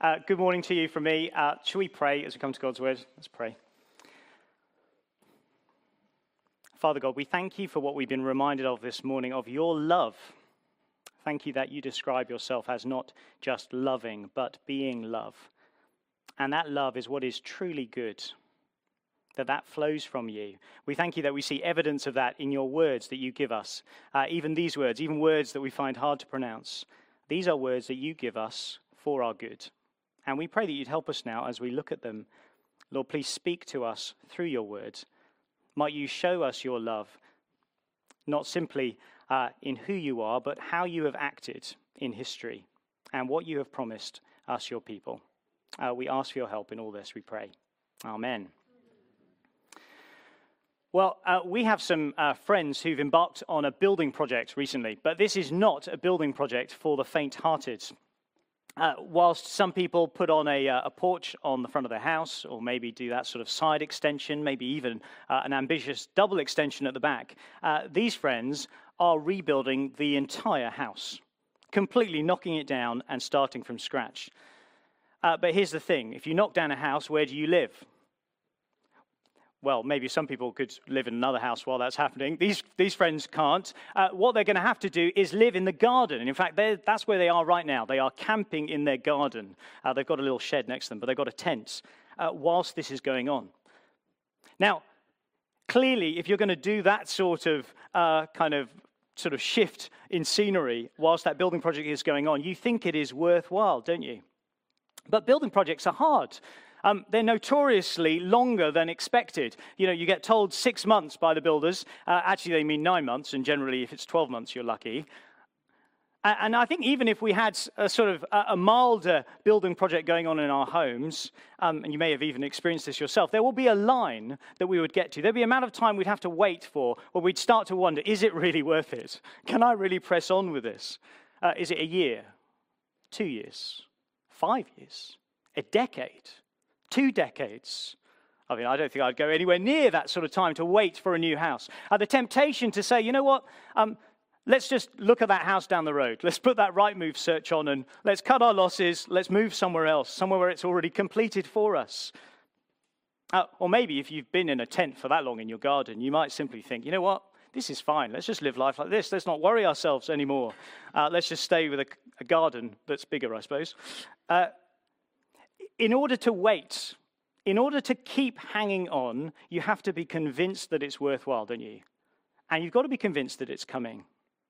Good morning to you from me. Shall we pray as we come to God's word? Let's pray. Father God, we thank you for what we've been reminded of this morning, of your love. Thank you that you describe yourself as not just loving, but being love. And that love is what is truly good, that flows from you. We thank you that we see evidence of that in your words that you give us. Even these words, even words that we find hard to pronounce. These are words that you give us for our good. And we pray that you'd help us now as we look at them. Lord, please speak to us through your word. Might you show us your love, not simply in who you are, but how you have acted in history and what you have promised us, your people. We ask for your help in all this, we pray. Amen. Well, we have some friends who've embarked on a building project recently, but this is not a building project for the faint-hearted. Whilst some people put on a porch on the front of their house, or maybe do that sort of side extension, maybe even an ambitious double extension at the back, these friends are rebuilding the entire house, completely knocking it down and starting from scratch. But here's the thing, if you knock down a house, where do you live? Well, maybe some people could live in another house while that's happening. These friends can't. What they're going to have to do is live in the garden. And in fact, that's where they are right now. They are camping in their garden. They've got a little shed next to them, but they've got a tent whilst this is going on. Now, clearly, if you're going to do that sort of shift in scenery whilst that building project is going on, you think it is worthwhile, don't you? But building projects are hard. They're notoriously longer than expected. You know, you get told 6 months by the builders. Actually, they mean 9 months, and generally, if it's 12 months, you're lucky. And I think even if we had a milder building project going on in our homes, and you may have even experienced this yourself, there will be a line that we would get to. There'd be an amount of time we'd have to wait for, where we'd start to wonder, is it really worth it? Can I really press on with this? Is it a year? 2 years? 5 years? A decade? 2 decades. I mean, I don't think I'd go anywhere near that sort of time to wait for a new house. The temptation to say, you know what, let's just look at that house down the road. Let's put that Rightmove search on and let's cut our losses. Let's move somewhere else, somewhere where it's already completed for us. Or maybe if you've been in a tent for that long in your garden, you might simply think, you know what, this is fine. Let's just live life like this. Let's not worry ourselves anymore. Let's just stay with a garden that's bigger, I suppose. In order to wait, in order to keep hanging on, you have to be convinced that it's worthwhile, don't you? And you've got to be convinced that it's coming.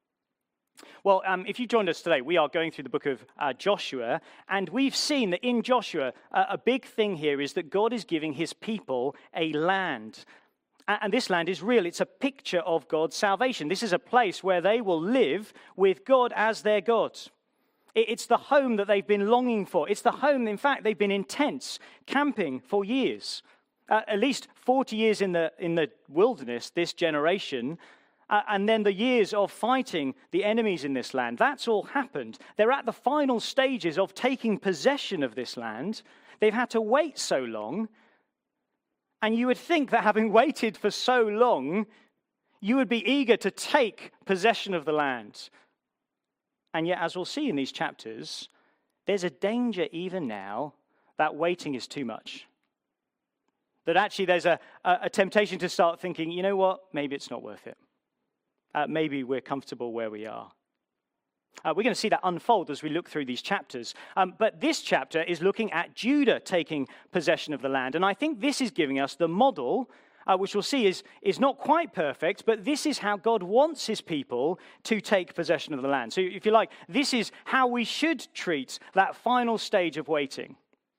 Well, if you joined us today, we are going through the book of Joshua, and we've seen that in Joshua, a big thing here is that God is giving his people a land. And this land is real. It's a picture of God's salvation. This is a place where they will live with God as their God. It's the home that they've been longing for. It's the home, in fact, they've been in tents, camping for years. At least 40 years in the wilderness, this generation, and then the years of fighting the enemies in this land. That's all happened. They're at the final stages of taking possession of this land. They've had to wait so long. And you would think that having waited for so long, you would be eager to take possession of the land. And yet, as we'll see in these chapters, there's a danger even now that waiting is too much. That actually there's a temptation to start thinking, you know what, maybe it's not worth it. Maybe we're comfortable where we are. We're going to see that unfold as we look through these chapters. But this chapter is looking at Judah taking possession of the land. And I think this is giving us the model, which we'll see is not quite perfect, but this is how God wants his people to take possession of the land. So if you like, this is how we should treat that final stage of waiting.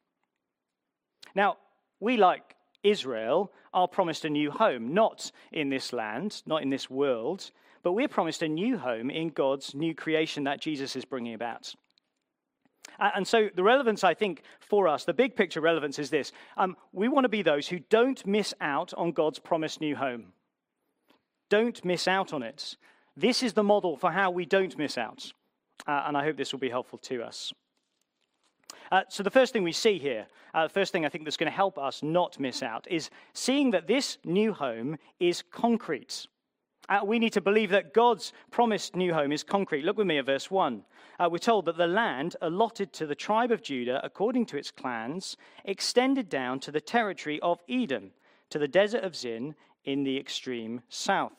Now, we, like Israel, are promised a new home, not in this land, not in this world, but we're promised a new home in God's new creation that Jesus is bringing about. And so the relevance, I think, for us, the big picture relevance is this. We want to be those who don't miss out on God's promised new home. Don't miss out on it. This is the model for how we don't miss out. And I hope this will be helpful to us. So the first thing we see here, the first thing I think that's going to help us not miss out, is seeing that this new home is concrete. We need to believe that God's promised new home is concrete. Look with me at verse 1. We're told that the land allotted to the tribe of Judah, according to its clans, extended down to the territory of Edom, to the desert of Zin in the extreme south.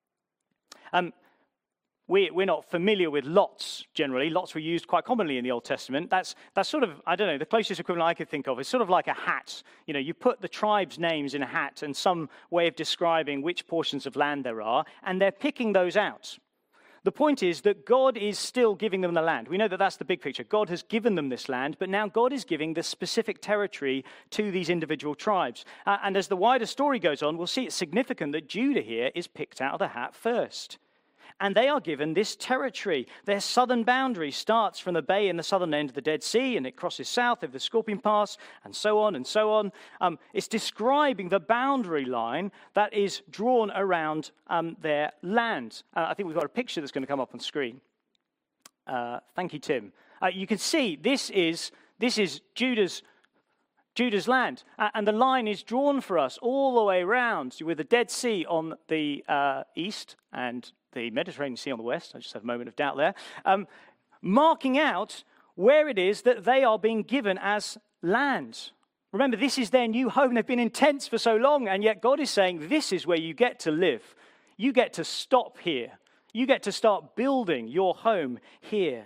We're not familiar with lots generally. Lots were used quite commonly in the Old Testament. That's sort of, I don't know, the closest equivalent I could think of is sort of like a hat. You know, you put the tribe's names in a hat and some way of describing which portions of land there are, and they're picking those out. The point is that God is still giving them the land. We know that that's the big picture. God has given them this land, but now God is giving the specific territory to these individual tribes. And as the wider story goes on, we'll see it's significant that Judah here is picked out of the hat first. And they are given this territory. Their southern boundary starts from the bay in the southern end of the Dead Sea, and it crosses south over the Scorpion Pass, and so on and so on. It's describing the boundary line that is drawn around their land. I think we've got a picture that's going to come up on screen. Thank you, Tim. You can see this is Judah's land, and the line is drawn for us all the way around with the Dead Sea on the east and the Mediterranean Sea on the west. I just have a moment of doubt there. Marking out where it is that they are being given as land. Remember, this is their new home. They've been in tents for so long, and yet God is saying, this is where you get to live. You get to stop here. You get to start building your home here.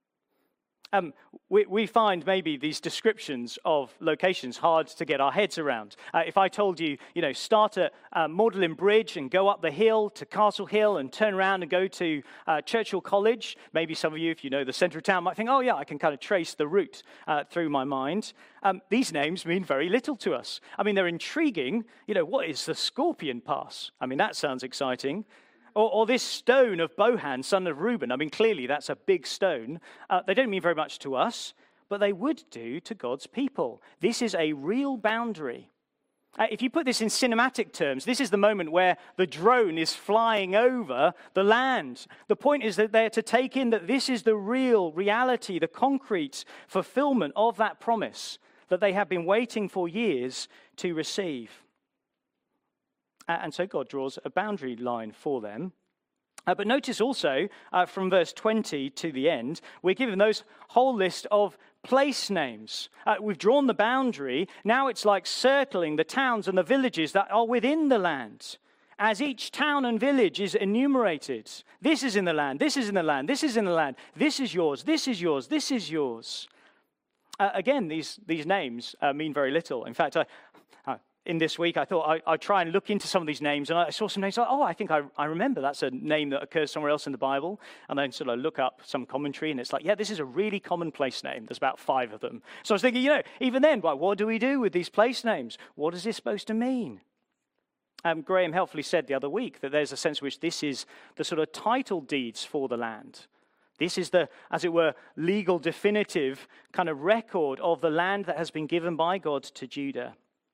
We find maybe these descriptions of locations hard to get our heads around. If I told you, start at Magdalen Bridge and go up the hill to Castle Hill and turn around and go to Churchill College, maybe some of you, if you know the centre of town, might think, oh yeah, I can kind of trace the route through my mind. These names mean very little to us. I mean, they're intriguing. What is the Scorpion Pass? I mean, that sounds exciting. Or this stone of Bohan, son of Reuben. I mean, clearly that's a big stone. They don't mean very much to us, but they would do to God's people. This is a real boundary. If you put this in cinematic terms, this is the moment where the drone is flying over the land. The point is that they're to take in that this is the real reality, the concrete fulfillment of that promise that they have been waiting for years to receive. And so God draws a boundary line for them. But notice also, from verse 20 to the end, we're given those whole list of place names. We've drawn the boundary. Now it's like circling the towns and the villages that are within the land. As each town and village is enumerated. This is in the land, this is in the land, this is in the land. This is yours, this is yours, this is yours. Again, these names mean very little. In fact, in this week, I thought I'd try and look into some of these names, and I saw some names like, I think I remember that's a name that occurs somewhere else in the Bible, and then sort of look up some commentary, and it's like, yeah, this is a really common place name. There's about 5 of them. So I was thinking, even then, what do we do with these place names? What is this supposed to mean? Graham helpfully said the other week that there's a sense in which this is the sort of title deeds for the land. This is the, as it were, legal definitive kind of record of the land that has been given by God to Judah.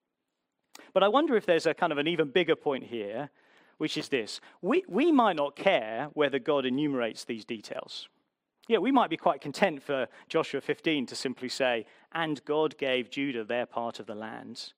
But I wonder if there's a kind of an even bigger point here, which is this. We might not care whether God enumerates these details. Yeah, we might be quite content for Joshua 15 to simply say, and God gave Judah their part of the land.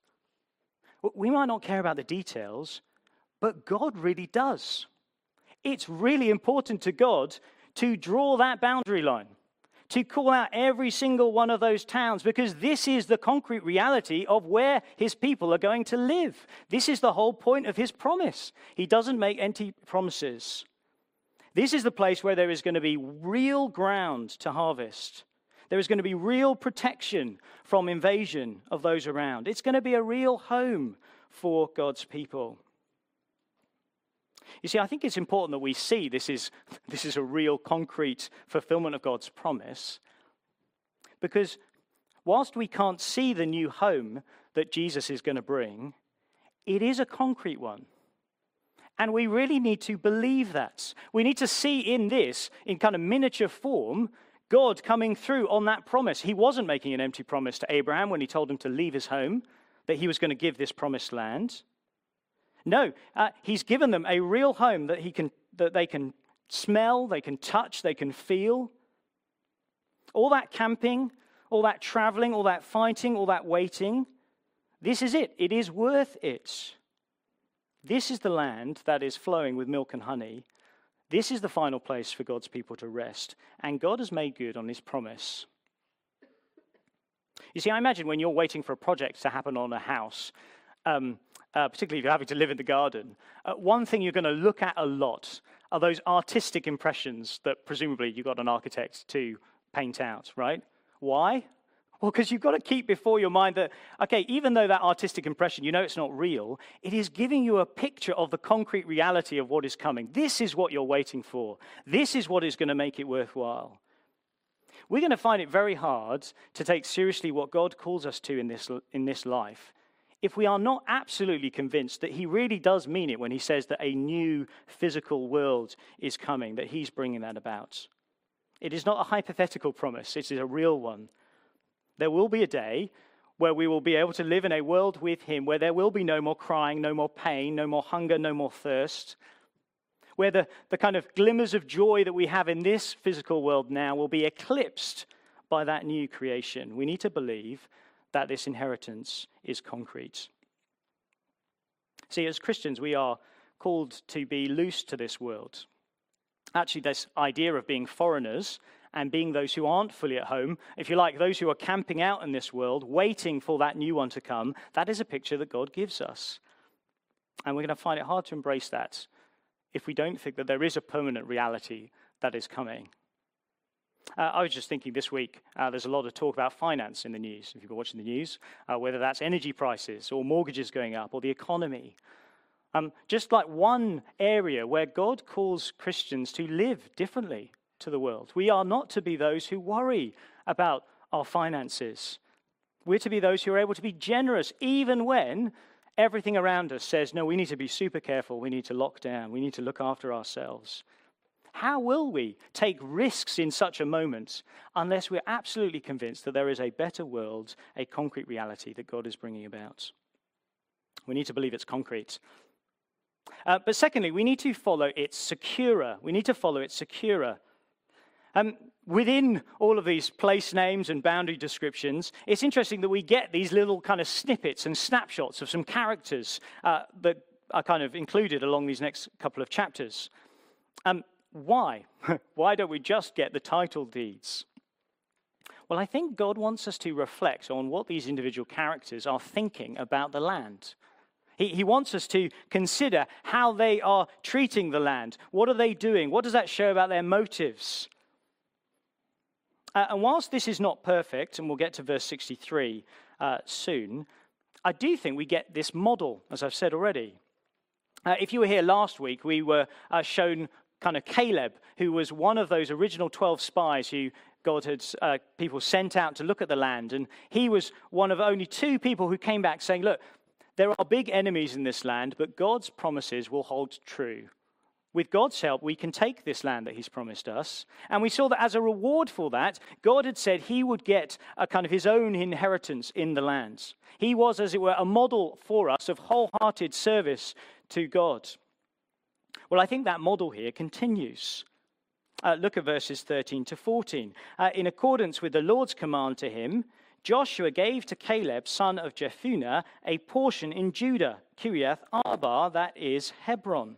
We might not care about the details, but God really does. It's really important to God to draw that boundary line, to call out every single one of those towns, because this is the concrete reality of where his people are going to live. This is the whole point of his promise. He doesn't make empty promises. This is the place where there is going to be real ground to harvest. There is going to be real protection from invasion of those around. It's going to be a real home for God's people. You see, I think it's important that we see this is a real concrete fulfillment of God's promise, because whilst we can't see the new home that Jesus is going to bring, it is a concrete one. And we really need to believe that. We need to see in this, in kind of miniature form, God coming through on that promise. He wasn't making an empty promise to Abraham when he told him to leave his home, that he was going to give this promised land. No, he's given them a real home that they can smell, they can touch, they can feel. All that camping, all that traveling, all that fighting, all that waiting, this is it. It is worth it. This is the land that is flowing with milk and honey. This is the final place for God's people to rest. And God has made good on his promise. You see, I imagine when you're waiting for a project to happen on a house, particularly if you're having to live in the garden, one thing you're going to look at a lot are those artistic impressions that presumably you got an architect to paint out, right? Why? Well, because you've got to keep before your mind that, okay, even though that artistic impression, you know it's not real, it is giving you a picture of the concrete reality of what is coming. This is what you're waiting for. This is what is going to make it worthwhile. We're going to find it very hard to take seriously what God calls us to in this life if we are not absolutely convinced that he really does mean it when he says that a new physical world is coming, that he's bringing that about. It is not a hypothetical promise, it is a real one. There will be a day where we will be able to live in a world with him, where there will be no more crying, no more pain, no more hunger, no more thirst, where the kind of glimmers of joy that we have in this physical world now will be eclipsed by that new creation. We need to believe that this inheritance is concrete. See, as Christians, we are called to be loose to this world. Actually, this idea of being foreigners and being those who aren't fully at home, if you like, those who are camping out in this world, waiting for that new one to come, that is a picture that God gives us. And we're going to find it hard to embrace that if we don't think that there is a permanent reality that is coming. I was just thinking this week, there's a lot of talk about finance in the news, if you've been watching the news, whether that's energy prices or mortgages going up or the economy. Just like one area where God calls Christians to live differently to the world. We are not to be those who worry about our finances. We're to be those who are able to be generous even when everything around us says, no, we need to be super careful, we need to lock down, we need to look after ourselves. How will we take risks in such a moment unless we're absolutely convinced that there is a better world, a concrete reality that God is bringing about? We need to believe it's concrete. But secondly, we need to follow its securer. We need to follow its securer. Within all of these place names and boundary descriptions, it's interesting that we get these little kind of snippets and snapshots of some characters that are kind of included along these next couple of chapters. Why? Why don't we just get the title deeds? Well, I think God wants us to reflect on what these individual characters are thinking about the land. He wants us to consider how they are treating the land. What are they doing? What does that show about their motives? And whilst this is not perfect, and we'll get to verse 63 soon, I do think we get this model, as I've said already. If you were here last week, we were shown kind of Caleb, who was one of those original 12 spies who God had people sent out to look at the land. And he was one of only 2 people who came back saying, look, there are big enemies in this land, but God's promises will hold true. With God's help, we can take this land that he's promised us. And we saw that as a reward for that, God had said he would get a kind of his own inheritance in the lands. He was, as it were, a model for us of wholehearted service to God. Well, I think that model here continues. Look at verses 13 to 14. In accordance with the Lord's command to him, Joshua gave to Caleb, son of Jephunneh, a portion in Judah, Kiriath Arba, that is Hebron.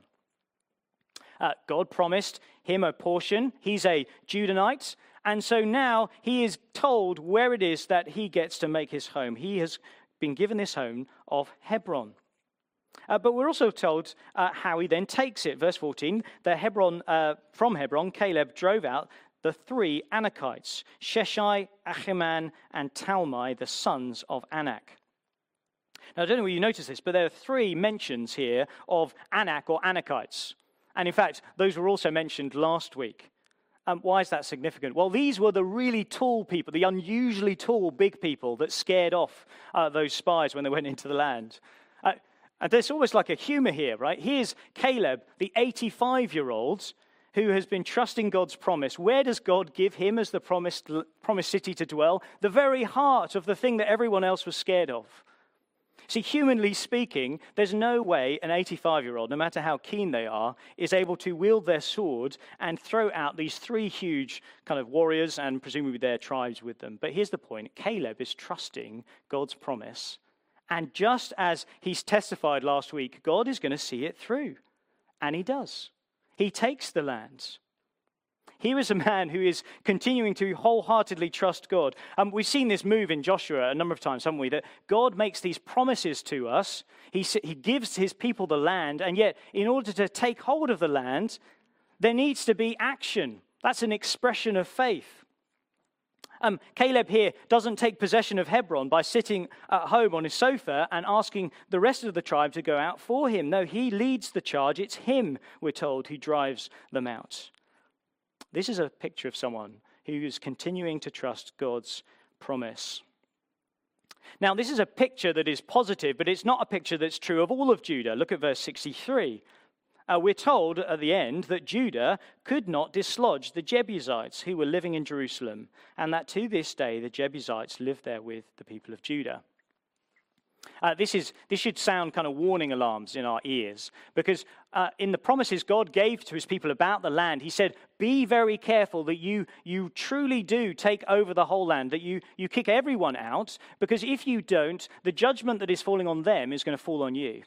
God promised him a portion. He's a Judahite. And so now he is told where it is that he gets to make his home. He has been given this home of Hebron. But we're also told how he then takes it. Verse 14, from Hebron, Caleb drove out the 3 Anakites, Sheshai, Ahiman, and Talmai, the sons of Anak. Now, I don't know whether you notice this, but there are 3 mentions here of Anak or Anakites. And in fact, those were also mentioned last week. Why is that significant? Well, these were the really tall people, the unusually tall, big people that scared off those spies when they went into the land. And there's almost like a humor here, right? Here's Caleb, the 85-year-old, who has been trusting God's promise. Where does God give him as the promised city to dwell? The very heart of the thing that everyone else was scared of. See, humanly speaking, there's no way an 85-year-old, no matter how keen they are, is able to wield their sword and throw out these 3 huge kind of warriors and presumably their tribes with them. But here's the point. Caleb is trusting God's promise, And just as he's testified last week, God is going to see it through. And he does. He takes the land. Here is a man who is continuing to wholeheartedly trust God. We've seen this move in Joshua a number of times, haven't we? That God makes these promises to us. He gives his people the land, and yet in order to take hold of the land, there needs to be action. That's an expression of faith. Caleb here doesn't take possession of Hebron by sitting at home on his sofa and asking the rest of the tribe to go out for him. No, he leads the charge. It's him, we're told, who drives them out. This is a picture of someone who is continuing to trust God's promise. Now, this is a picture that is positive, but it's not a picture that's true of all of Judah. Look at verse 63. We're told at the end that Judah could not dislodge the Jebusites who were living in Jerusalem, and that to this day the Jebusites live there with the people of Judah. This should sound kind of warning alarms in our ears, because in the promises God gave to his people about the land, he said, be very careful that you truly do take over the whole land, that you kick everyone out, because if you don't, the judgment that is falling on them is going to fall on you.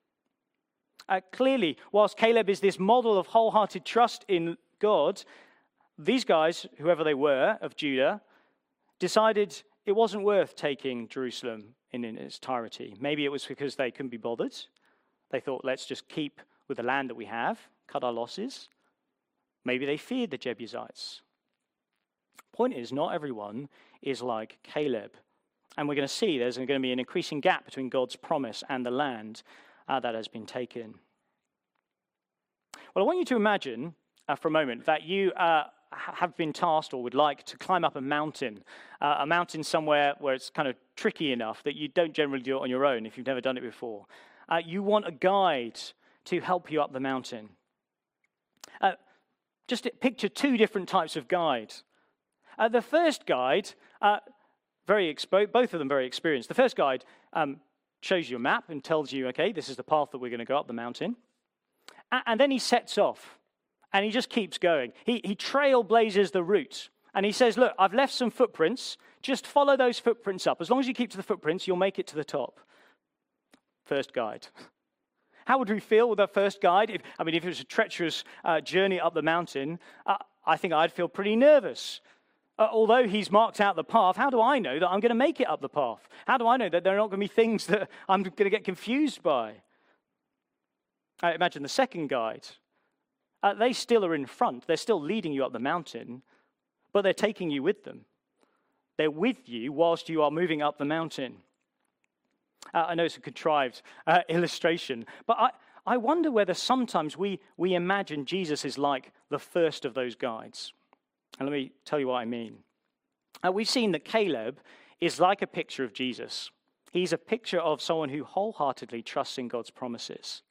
Clearly, whilst Caleb is this model of wholehearted trust in God, these guys, whoever they were of Judah, decided it wasn't worth taking Jerusalem in its entirety. Maybe it was because they couldn't be bothered. They thought, let's just keep with the land that we have, cut our losses. Maybe they feared the Jebusites. Point is, not everyone is like Caleb. And we're going to see there's going to be an increasing gap between God's promise and the land that has been taken. Well, I want you to imagine for a moment that you have been tasked or would like to climb up a mountain somewhere where it's kind of tricky enough that you don't generally do it on your own if you've never done it before. You want a guide to help you up the mountain. Just picture two different types of guide. The first guide, both of them very experienced. The first guide shows you a map and tells you, okay, this is the path that we're going to go up the mountain. And then he sets off. And he just keeps going. He trailblazes the route. And he says, look, I've left some footprints. Just follow those footprints up. As long as you keep to the footprints, you'll make it to the top. First guide. How would we feel with our first guide? If it was a treacherous journey up the mountain, I think I'd feel pretty nervous. Although he's marked out the path, how do I know that I'm going to make it up the path? How do I know that there are not going to be things that I'm going to get confused by? I imagine the second guide. They still are in front. They're still leading you up the mountain, but they're taking you with them. They're with you whilst you are moving up the mountain. I know it's a contrived illustration, but I wonder whether sometimes we imagine Jesus is like the first of those guides. And let me tell you what I mean. We've seen that Caleb is like a picture of Jesus. He's a picture of someone who wholeheartedly trusts in God's promises.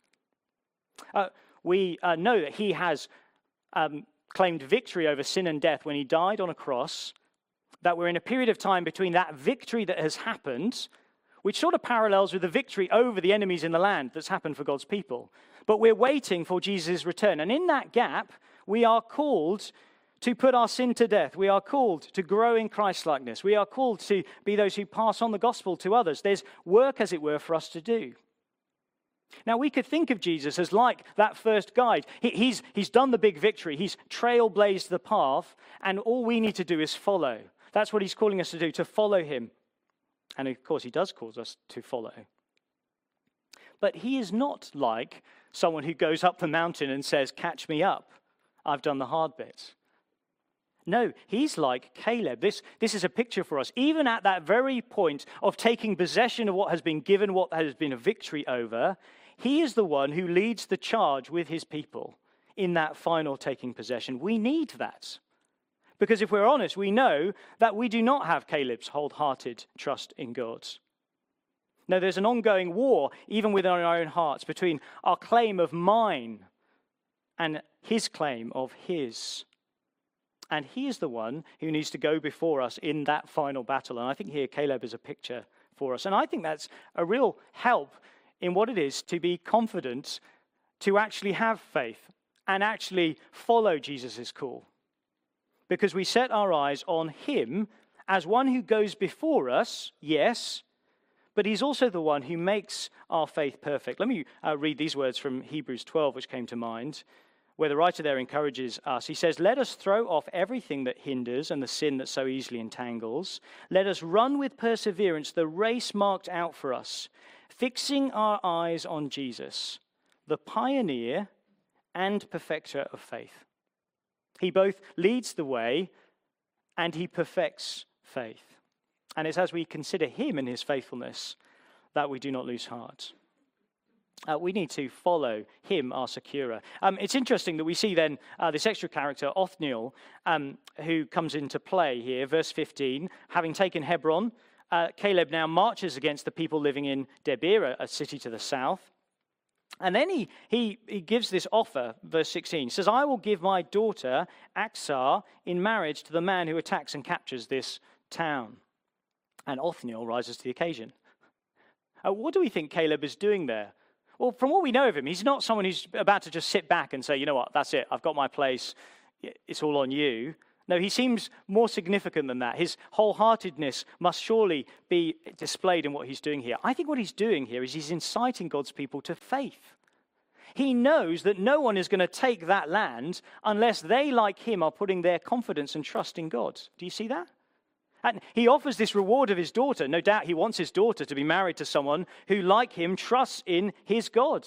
We know that he has claimed victory over sin and death when he died on a cross, that we're in a period of time between that victory that has happened, which sort of parallels with the victory over the enemies in the land that's happened for God's people. But we're waiting for Jesus' return. And in that gap, we are called to put our sin to death. We are called to grow in Christ-likeness. We are called to be those who pass on the gospel to others. There's work, as it were, for us to do. Now, we could think of Jesus as like that first guide. He's done the big victory. He's trailblazed the path, and all we need to do is follow. That's what he's calling us to do, to follow him. And of course, he does call us to follow. But he is not like someone who goes up the mountain and says, catch me up. I've done the hard bit. No, he's like Caleb. This is a picture for us. Even at that very point of taking possession of what has been given, what has been a victory over, he is the one who leads the charge with his people in that final taking possession. We need that. Because if we're honest, we know that we do not have Caleb's wholehearted trust in God. No, there's an ongoing war, even within our own hearts, between our claim of mine and his claim of his. And he is the one who needs to go before us in that final battle. And I think here Caleb is a picture for us. And I think that's a real help in what it is to be confident, to actually have faith and actually follow Jesus' call. Because we set our eyes on him as one who goes before us, yes, but he's also the one who makes our faith perfect. Let me read these words from Hebrews 12, which came to mind, where the writer there encourages us. He says, "Let us throw off everything that hinders and the sin that so easily entangles. Let us run with perseverance the race marked out for us, fixing our eyes on Jesus, the pioneer and perfecter of faith. He both leads the way and he perfects faith." And it's as we consider him and his faithfulness that we do not lose heart. We need to follow him, our securer. It's interesting that we see then this extra character, Othniel, who comes into play here. Verse 15, having taken Hebron, Caleb now marches against the people living in Debir, a city to the south. And then he gives this offer, verse 16. He says, "I will give my daughter Aksar in marriage to the man who attacks and captures this town." And Othniel rises to the occasion. What do we think Caleb is doing there? Well, from what we know of him, he's not someone who's about to just sit back and say, "You know what, that's it, I've got my place, it's all on you." No, he seems more significant than that. His wholeheartedness must surely be displayed in what he's doing here. I think what he's doing here is he's inciting God's people to faith. He knows that no one is going to take that land unless they, like him, are putting their confidence and trust in God. Do you see that? And he offers this reward of his daughter. No doubt he wants his daughter to be married to someone who, like him, trusts in his God.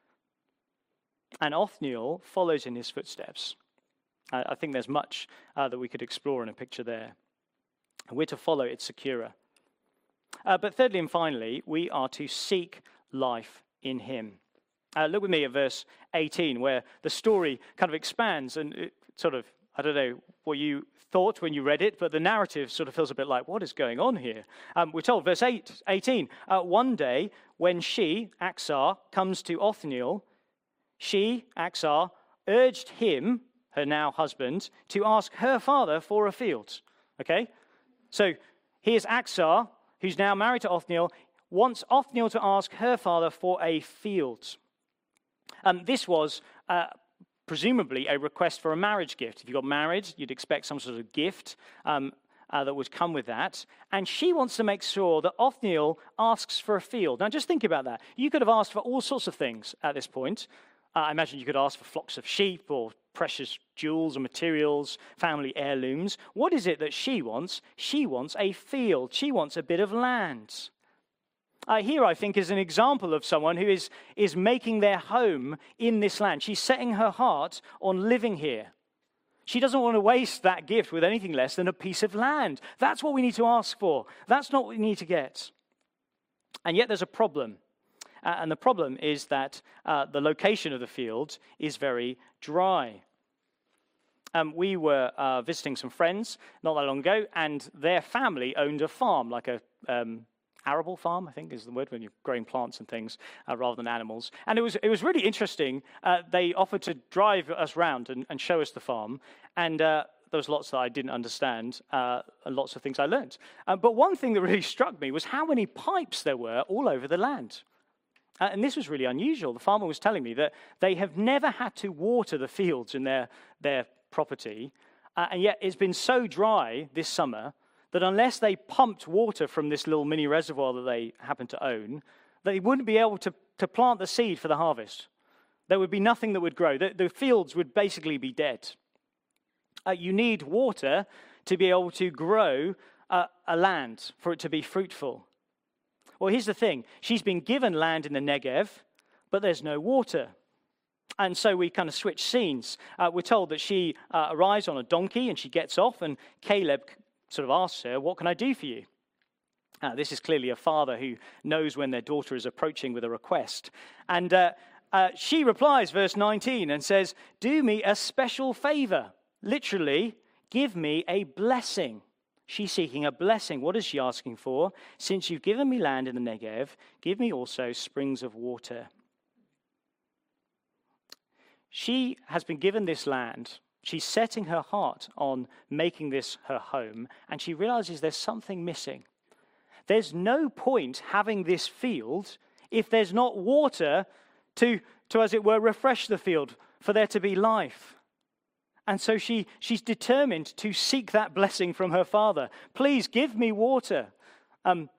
And Othniel follows in his footsteps. I think there's much that we could explore in a picture there. We're to follow its securer. But thirdly and finally, we are to seek life in him. Look with me at verse 18, where the story kind of expands and it sort of, I don't know what you thought when you read it, but the narrative sort of feels a bit like, what is going on here? We're told, verse 18, one day when she, Aksar, comes to Othniel, she, Aksar, urged him, her now husband, to ask her father for a field. Okay? So here's Aksar, who's now married to Othniel, wants Othniel to ask her father for a field. This was presumably a request for a marriage gift. If you got married, you'd expect some sort of gift that would come with that. And she wants to make sure that Othniel asks for a field. Now, just think about that. You could have asked for all sorts of things at this point. I imagine you could ask for flocks of sheep or precious jewels or materials, family heirlooms. What is it that she wants? She wants a field. She wants a bit of land. Here, I think, is an example of someone who is making their home in this land. She's setting her heart on living here. She doesn't want to waste that gift with anything less than a piece of land. That's what we need to ask for. That's not what we need to get. And yet there's a problem. And the problem is that the location of the field is very dry. We were visiting some friends not that long ago, and their family owned a farm, like a arable farm, I think is the word, when you're growing plants and things rather than animals. And it was really interesting. They offered to drive us round and show us the farm. And there was lots that I didn't understand and lots of things I learned. But one thing that really struck me was how many pipes there were all over the land. And this was really unusual. The farmer was telling me that they have never had to water the fields in their property. And yet it's been so dry this summer that unless they pumped water from this little mini reservoir that they happen to own, they wouldn't be able to plant the seed for the harvest. There would be nothing that would grow. The fields would basically be dead. You need water to be able to grow a land, for it to be fruitful. Well, here's the thing. She's been given land in the Negev, but there's no water. And so we kind of switch scenes. We're told that she arrives on a donkey and she gets off, and Caleb sort of asks her, "What can I do for you?" This is clearly a father who knows when their daughter is approaching with a request. And she replies, verse 19, and says, "Do me a special favor." Literally, give me a blessing. She's seeking a blessing. What is she asking for? "Since you've given me land in the Negev, give me also springs of water." She has been given this land. She's setting her heart on making this her home, and she realizes there's something missing. There's no point having this field if there's not water to as it were, refresh the field, for there to be life. And so she's determined to seek that blessing from her father. "Please give me water."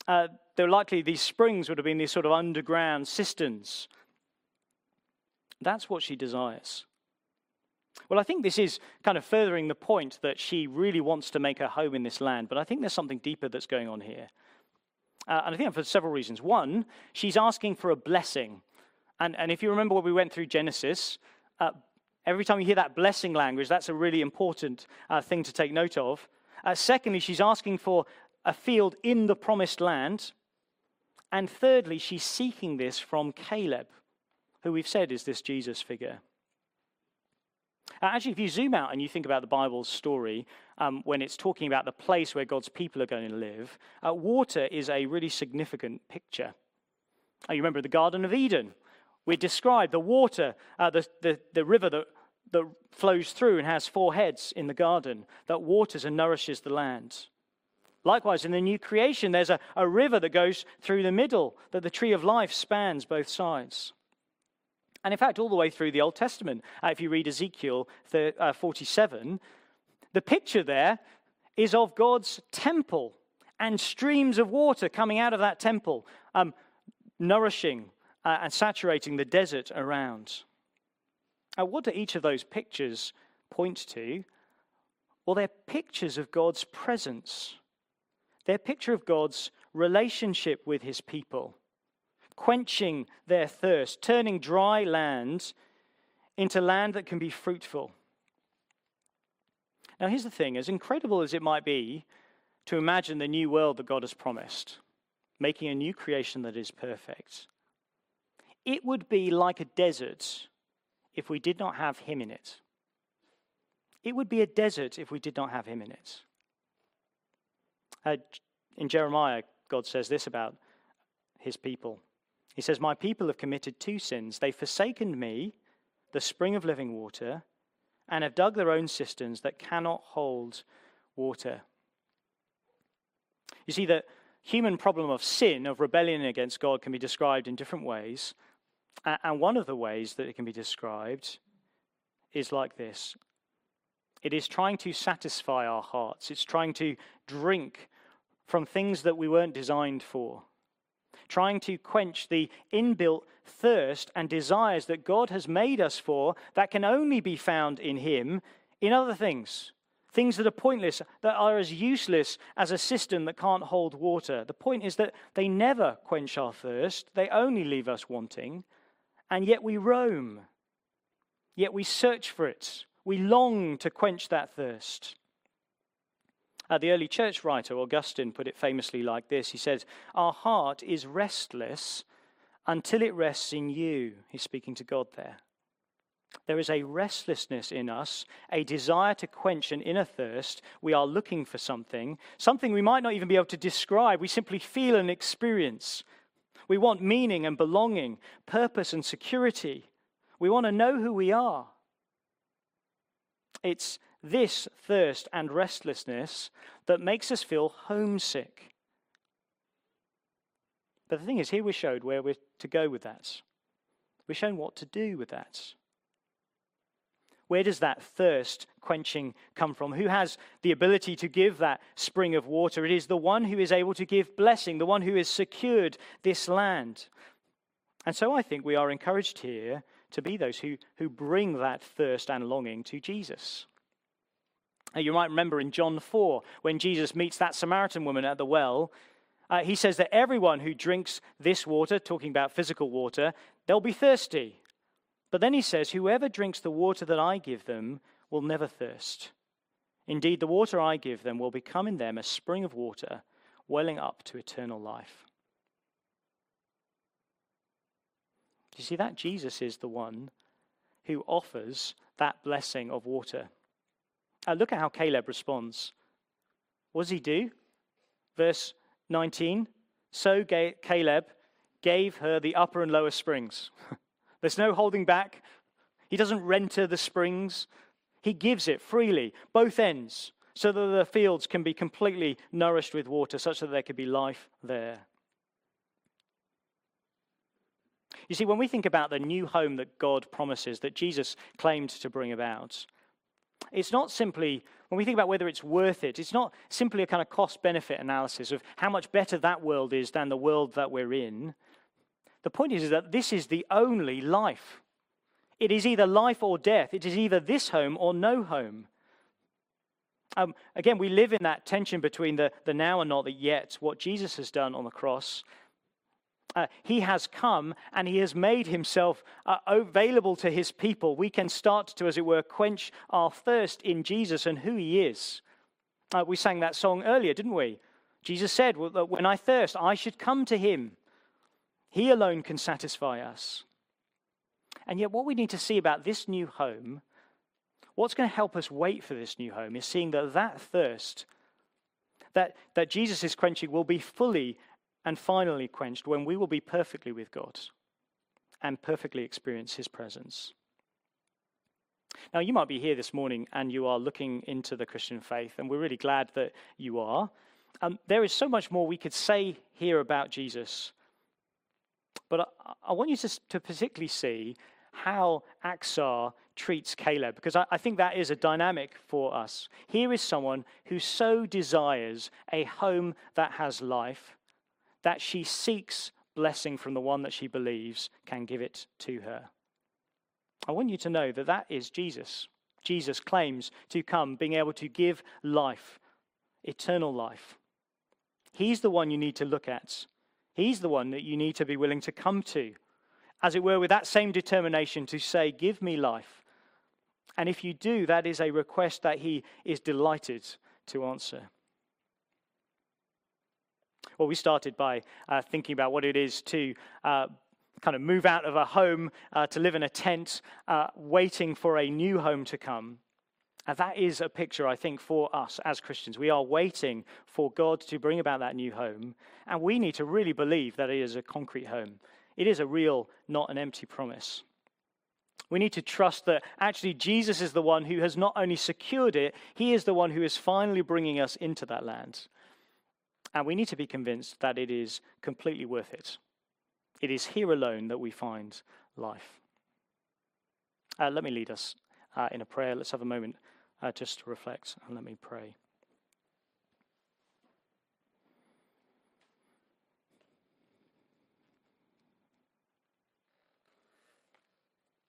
These springs would have been these sort of underground cisterns. That's what she desires. Well, I think this is kind of furthering the point that she really wants to make her home in this land, but I think there's something deeper that's going on here. And I think for several reasons. One, she's asking for a blessing. And if you remember when we went through Genesis, every time you hear that blessing language, that's a really important thing to take note of. Secondly, she's asking for a field in the promised land. And thirdly, she's seeking this from Caleb, who we've said is this Jesus figure. Actually, if you zoom out and you think about the Bible's story, when it's talking about the place where God's people are going to live, water is a really significant picture. You remember the Garden of Eden. We described the water, the river that flows through and has 4 heads in the garden, that waters and nourishes the land. Likewise, in the new creation, there's a river that goes through the middle, that the tree of life spans both sides. And in fact, all the way through the Old Testament, if you read Ezekiel 47, the picture there is of God's temple and streams of water coming out of that temple, nourishing and saturating the desert around. What do each of those pictures point to? Well, they're pictures of God's presence. They're a picture of God's relationship with his people, quenching their thirst, turning dry land into land that can be fruitful. Now, here's the thing. As incredible as it might be to imagine the new world that God has promised, making a new creation that is perfect, it would be like a desert if we did not have him in it. It would be a desert if we did not have him in it. In Jeremiah, God says this about his people. He says, "My people have committed 2 sins. They've forsaken me, the spring of living water, and have dug their own cisterns that cannot hold water." You see, the human problem of sin, of rebellion against God, can be described in different ways. And one of the ways that it can be described is like this. It is trying to satisfy our hearts. It's trying to drink from things that we weren't designed for. Trying to quench the inbuilt thirst and desires that God has made us for that can only be found in him, in other things. Things that are pointless, that are as useless as a cistern that can't hold water. The point is that they never quench our thirst. They only leave us wanting. And yet we roam. Yet we search for it. We long to quench that thirst. The early church writer, Augustine, put it famously like this. He said, "Our heart is restless until it rests in you." He's speaking to God there. There is a restlessness in us, a desire to quench an inner thirst. We are looking for something we might not even be able to describe. We simply feel and experience. We want meaning and belonging, purpose and security. We want to know who we are. It's this thirst and restlessness that makes us feel homesick. But the thing is, here we're showed where we're to go with that. We're shown what to do with that. Where does that thirst quenching come from? Who has the ability to give that spring of water? It is the one who is able to give blessing, the one who has secured this land. And so I think we are encouraged here to be those who bring that thirst and longing to Jesus. You might remember in John 4, when Jesus meets that Samaritan woman at the well, he says that everyone who drinks this water, talking about physical water, they'll be thirsty. But then he says, "Whoever drinks the water that I give them will never thirst. Indeed, the water I give them will become in them a spring of water, welling up to eternal life." Do you see that? Jesus is the one who offers that blessing of water. Look at how Caleb responds. What does he do? Verse 19, "So Caleb gave her the upper and lower springs." There's no holding back. He doesn't renter the springs. He gives it freely, both ends, so that the fields can be completely nourished with water, such that there could be life there. You see, when we think about the new home that God promises, that Jesus claimed to bring about, it's not simply When we think about whether it's worth it, it's not simply a kind of cost-benefit analysis of how much better that world is than the world that we're in. The point is that this is the only life. It is either life or death. It is either this home or no home. Again, we live in that tension between the now and not the yet, what Jesus has done on the cross. He has come and he has made himself available to his people. We can start to, as it were, quench our thirst in Jesus and who he is. We sang that song earlier, didn't we? Jesus said that when I thirst, I should come to him. He alone can satisfy us. And yet what we need to see about this new home, what's going to help us wait for this new home, is seeing that thirst that Jesus is quenching will be fully and finally quenched when we will be perfectly with God and perfectly experience his presence. Now, you might be here this morning and you are looking into the Christian faith, and we're really glad that you are. There is so much more we could say here about Jesus, but I want you to particularly see how Aksar treats Caleb, because I think that is a dynamic for us. Here is someone who so desires a home that has life that she seeks blessing from the one that she believes can give it to her. I want you to know that is Jesus. Jesus claims to come being able to give life, eternal life. He's the one you need to look at. He's the one that you need to be willing to come to, as it were, with that same determination to say, give me life. And if you do, that is a request that he is delighted to answer. Well, we started by thinking about what it is to kind of move out of a home, to live in a tent, waiting for a new home to come. And that is a picture, I think, for us as Christians. We are waiting for God to bring about that new home, and we need to really believe that it is a concrete home. It is a real, not an empty promise. We need to trust that actually Jesus is the one who has not only secured it, he is the one who is finally bringing us into that land. And we need to be convinced that it is completely worth it. It is here alone that we find life. Let me lead us in a prayer. Let's have a moment just to reflect, and let me pray.